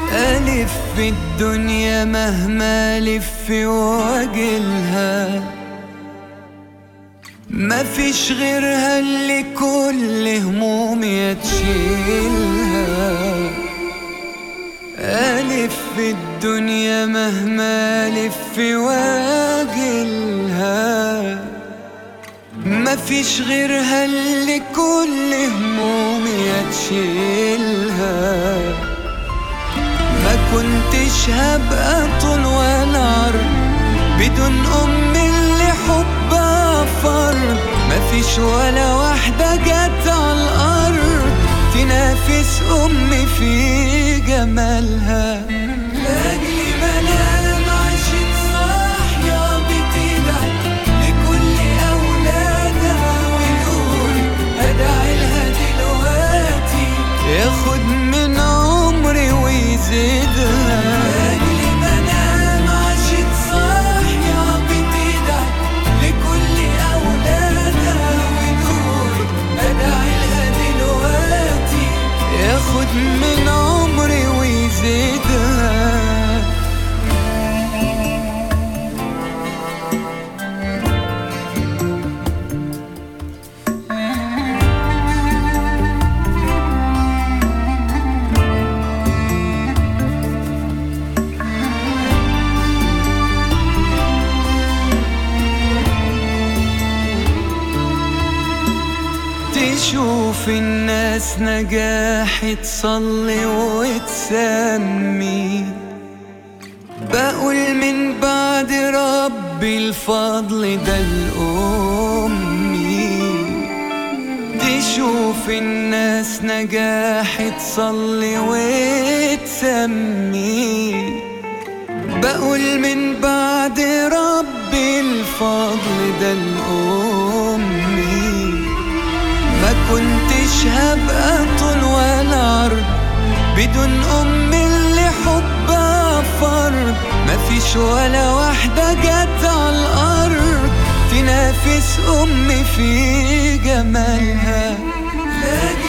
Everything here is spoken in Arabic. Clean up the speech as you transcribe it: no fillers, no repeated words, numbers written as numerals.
ألف في الدنيا مهما ألف واجيلها، مفيش غيرها اللي كل همومي تشيلها. ألف في الدنيا مهما ألف واجيلها، مفيش غيرها اللي كل همومي تشيلها. ما كنتش هبقى طول ولا عرض بدون أمي اللي حبها فرض. مفيش ولا واحدة جت على الأرض تنافس أمي في جمالها. لأجل منام عشت صاحية بتدعي لكل أولادها ونقول أدعي لها دلوقتي ياخد من عمري ويزيدها. لأجل منام عشت صاحية بتدعي لكل أولادها ونقول أدعي لها دلوقتي ياخد من عمري ويزيدها. تشوف الناس نجاح تصلي وتسمي، بقول من بعد ربي الفضل ده لأمي. تشوف الناس نجاح تصلي وتسمي، بقول من بعد ربي الفضل ده لأمي. ما كنتش هبقى طول ولا عرض بدون أمي اللي حبها فرض. مفيش ولا واحدة جت على الأرض تنافس أمي في جمالها.